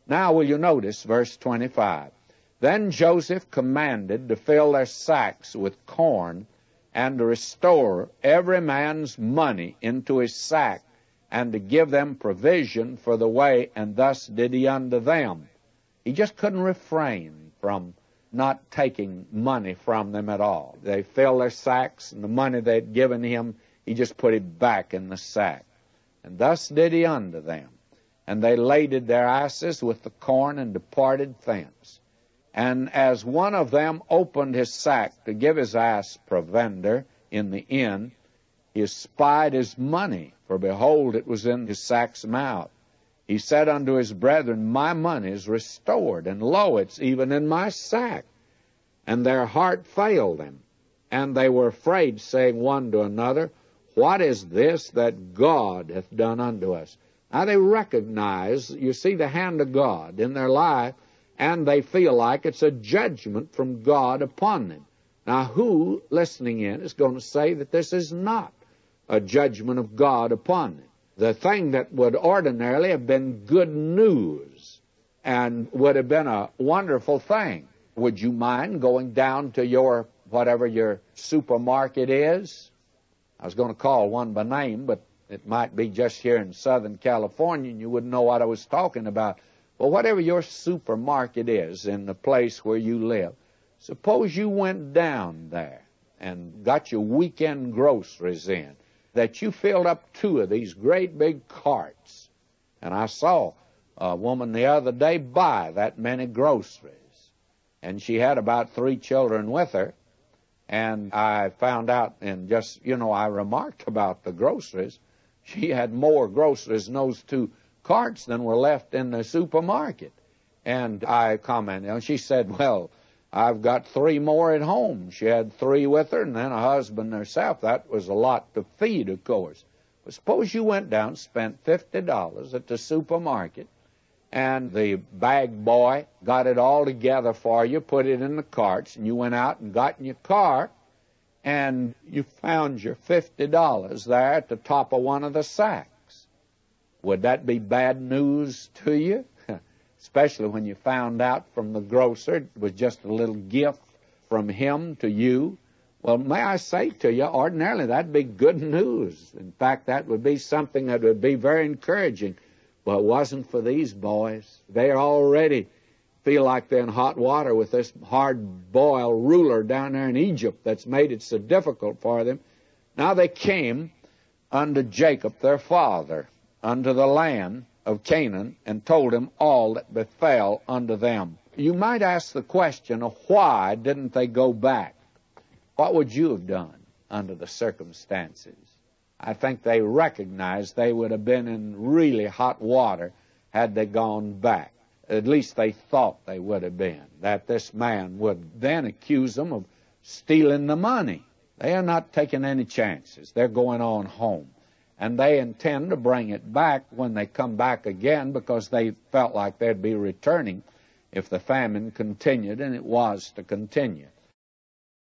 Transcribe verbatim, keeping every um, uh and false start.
Now will you notice verse twenty-five. Then Joseph commanded to fill their sacks with corn, and to restore every man's money into his sack, and to give them provision for the way, and thus did he unto them. He just couldn't refrain from not taking money from them at all. They filled their sacks, and the money they'd given him, he just put it back in the sack. And thus did he unto them. And they laded their asses with the corn, and departed thence. And as one of them opened his sack to give his ass provender in the inn, he espied his money, for behold, it was in his sack's mouth. He said unto his brethren, My money is restored, and lo, it's even in my sack. And their heart failed them, and they were afraid, saying one to another, What is this that God hath done unto us? Now they recognize, you see, the hand of God in their life, and they feel like it's a judgment from God upon them. Now, who, listening in, is going to say that this is not a judgment of God upon them? The thing that would ordinarily have been good news and would have been a wonderful thing. Would you mind going down to your, whatever your supermarket is? I was going to call one by name, but it might be just here in Southern California, and you wouldn't know what I was talking about. Well, whatever your supermarket is in the place where you live, suppose you went down there and got your weekend groceries in, that you filled up two of these great big carts. And I saw a woman the other day buy that many groceries. And she had about three children with her. And I found out, and just, you know, I remarked about the groceries. She had more groceries in those two carts than were left in the supermarket. And I commented, and she said, well, I've got three more at home. She had three with her, and then a husband herself. That was a lot to feed, of course. But suppose you went down and spent fifty dollars at the supermarket, and the bag boy got it all together for you, put it in the carts, and you went out and got in your car, and you found your fifty dollars there at the top of one of the sacks. Would that be bad news to you? Especially when you found out from the grocer it was just a little gift from him to you. Well, may I say to you, ordinarily that'd be good news. In fact, that would be something that would be very encouraging. But it wasn't for these boys. They already feel like they're in hot water with this hard-boiled ruler down there in Egypt that's made it so difficult for them. Now they came unto Jacob, their father, unto the land of Canaan, and told him all that befell unto them. You might ask the question of why didn't they go back? What would you have done under the circumstances? I think they recognized they would have been in really hot water had they gone back. At least they thought they would have been, that this man would then accuse them of stealing the money. They are not taking any chances. They're going on home. And they intend to bring it back when they come back again, because they felt like they'd be returning if the famine continued, and it was to continue.